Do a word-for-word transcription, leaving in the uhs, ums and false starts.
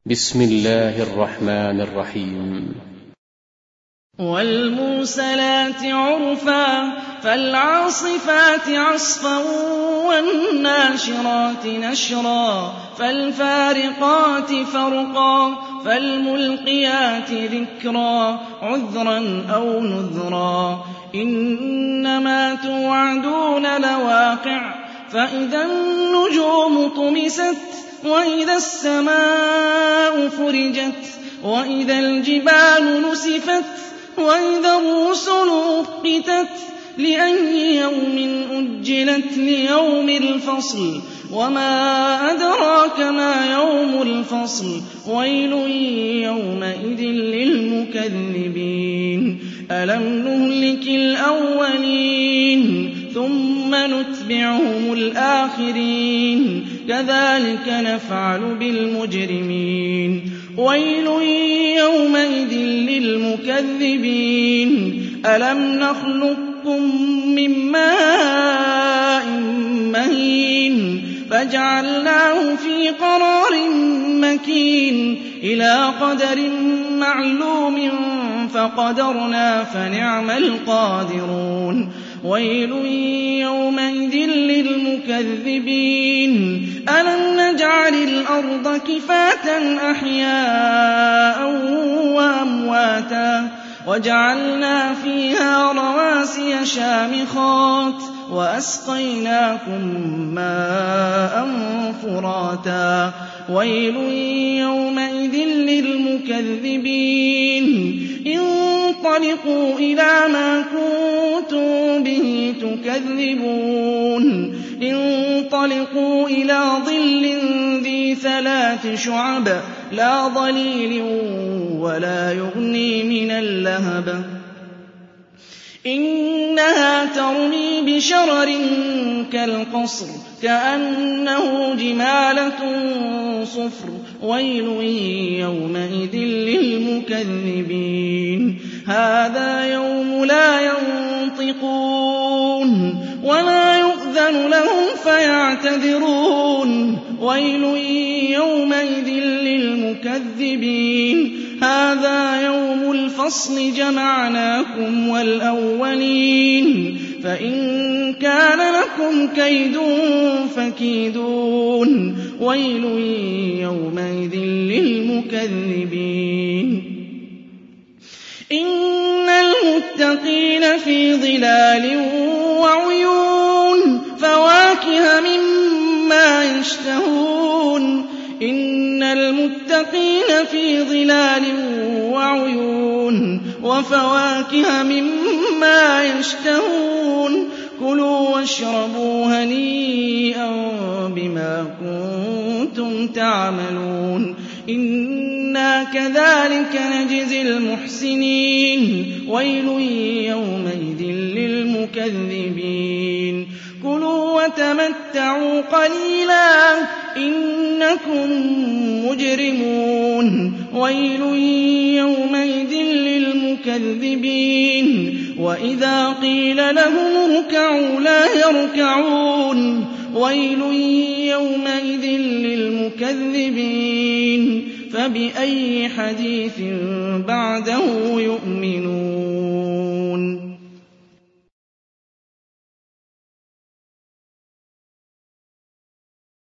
بسم الله الرحمن الرحيم. والمرسلات عرفا فالعاصفات عصفا والناشرات نشرا فالفارقات فرقا فالملقيات ذكرا عذرا أو نذرا إنما توعدون لواقع فإذا النجوم طمست وإذا السماء فرجت وإذا الجبال نسفت وإذا الرسل أقتت لأي يوم أجلت ليوم الفصل وما أدراك ما يوم الفصل ويل يومئذ للمكذبين ألم نهلك الأولين ثم نتبعهم الآخرين كذلك نفعل بالمجرمين ويل يومئذ للمكذبين ألم نخلقكم من ماء مهين فجعلناه في قرار مكين إلى قدر معلوم فقدرنا فنعم القادرون ويل يومئذ للمكذبين ألم نجعل الأرض كفاة أحياء وأمواتا وجعلنا فيها رواسي شامخات وأسقيناكم ماء فراتا ويل يومئذ للمكذبين انطلقوا إلى ما كنتم به تكذبون انطلقوا إلى ظل ذي ثلاث شعب لا ظليل ولا يغني من اللهب إنها ترمي بشرر كالقصر كأنه جمالة صفر ويل يومئذ للمكذبين هذا يوم لا ينطقون ولا يؤذن لهم فيعتذرون ويل يومئذ للمكذبين هذا يوم الفصل جمعناكم والأولين فإن كان لكم كيد فكيدون ويل يومئذ للمكذبين إن المتقين في ظلال وعيون فواكه مما يشتهون إن المتقين في ظلال وعيون وفواكه مما يشتهون كلوا واشربوا هنيئا بما كنتم تعملون إنا كذلك نجزي المحسنين ويل يومئذ للمكذبين كلوا وتمتعوا قليلا إنكم مجرمون ويل يومئذ للمكذبين وإذا قيل لهم اركعوا لا يركعون ويل يومئذ للمكذبين فبأي حديث بعده يؤمنون